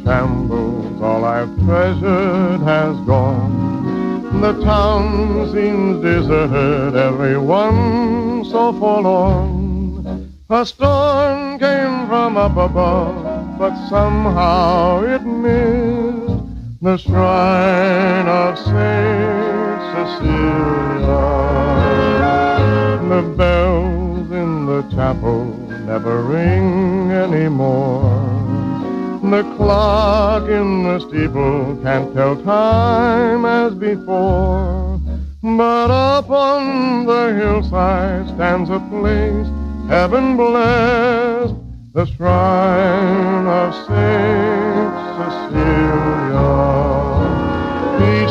shambles, all I've treasured has gone. The town seems deserted, everyone so forlorn. A storm came from up above, but somehow it missed the shrine of Saint Cecilia. The bells in the chapel never ring anymore. The clock in the steeple can't tell time as before. But up on the hillside stands a place heaven blessed, the shrine of Saint Cecilia. Each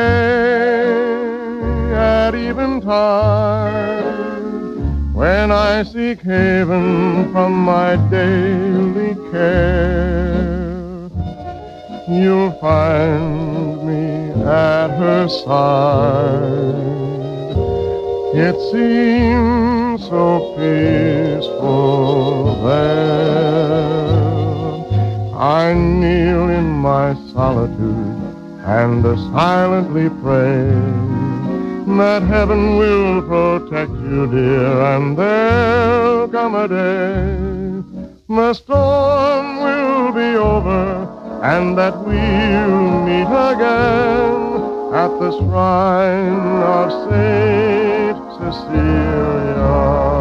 day at eventide, when I seek haven from my daily care, you'll find me at her side. It seems so peaceful there. I kneel in my solitude and silently pray that heaven will protect you, dear, and there'll come a day the storm will be over and that we'll meet again at the shrine of Saint Cecilia.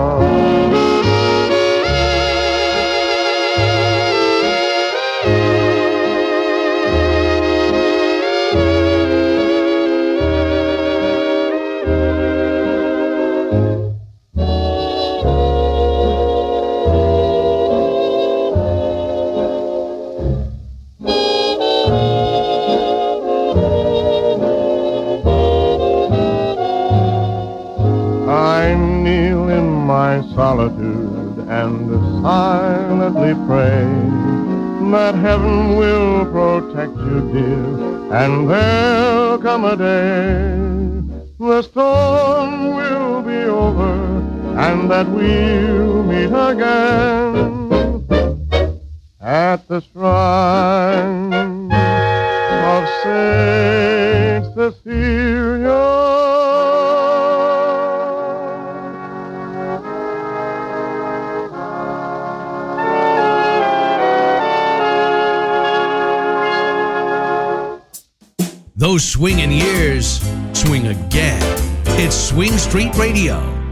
Solitude and silently pray that heaven will protect you, dear, and there'll come a day the storm will be over and that we'll meet again at the shrine of Saint Cecilia. Those swinging years swing again. It's Swing Street Radio.